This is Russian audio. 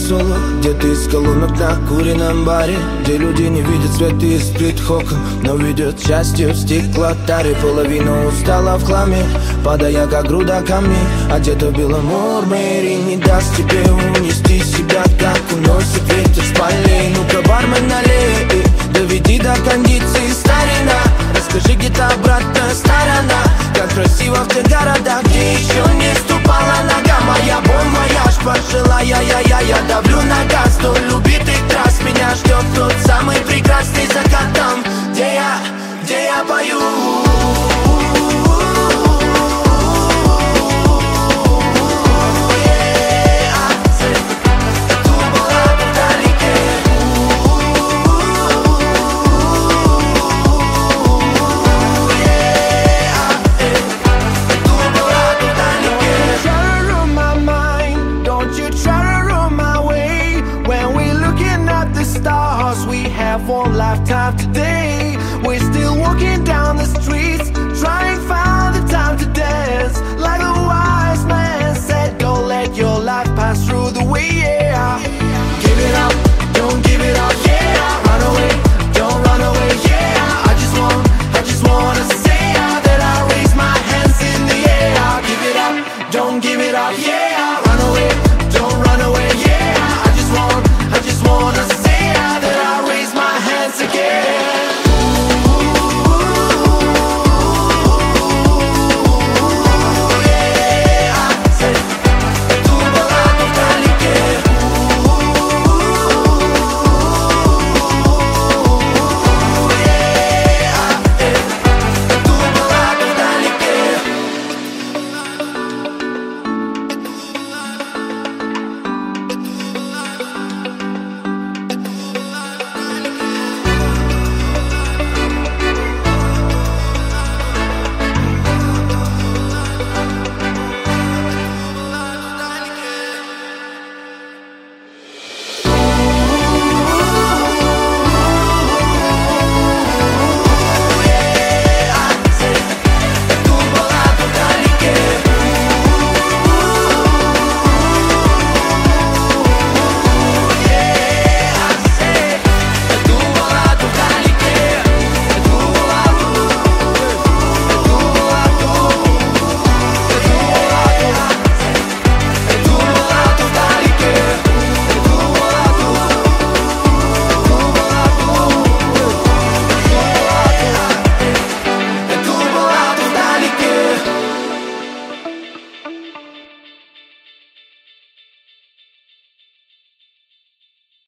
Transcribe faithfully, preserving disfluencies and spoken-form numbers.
соло, где-то из колонок на курином баре, где люди не видят свет из скрытых окон, но видят счастье в стеклотаре. Половина устала в хламе, падая как груда камней. Одета в белом мурмере, не даст тебе унести себя, как уносит ветер с полей. Ну-ка, бармен, налей, доведи до кондиции, старина. Расскажи, где та обратная сторона, как красиво в тех городах, где еще не ступала нога. Моя бон-вояж, пожелая я-я-я, я давлю на газ. Столь любитых трасс меня ждет тот самый прекрасный закат там, где я, где я пою.